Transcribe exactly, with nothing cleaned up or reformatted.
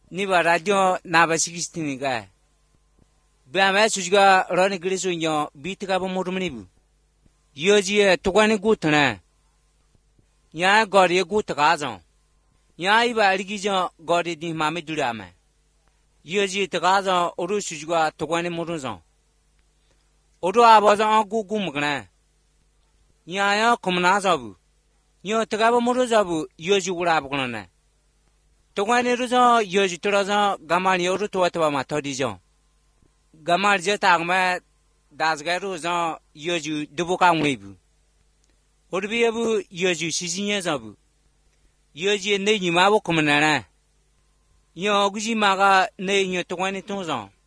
Niba radio naba sixteen ga. Bama sujiga roni griso nyo bitika bo murumnibu. Yoji tukwani gutana. Nya gori gutaka zon. Nya iba aligijo gori di mami durama. Yoji takazo oru sujiga tukwani murunzon. Oru abazon gugu mugna. Nya ya kumna zabu. Nyo takabo muruzabu yoji urabukona. Tukwani ruzo yoji turazo gamani oru tuwatwa matodijo. Gamar jeta agma dasgaru zo yoju dubuka mwebu. Orbiyebu yoju sizinye zabu. Yoji ne nyimabo kumnana. Yo guji maga ne nyo tukwani tunzo.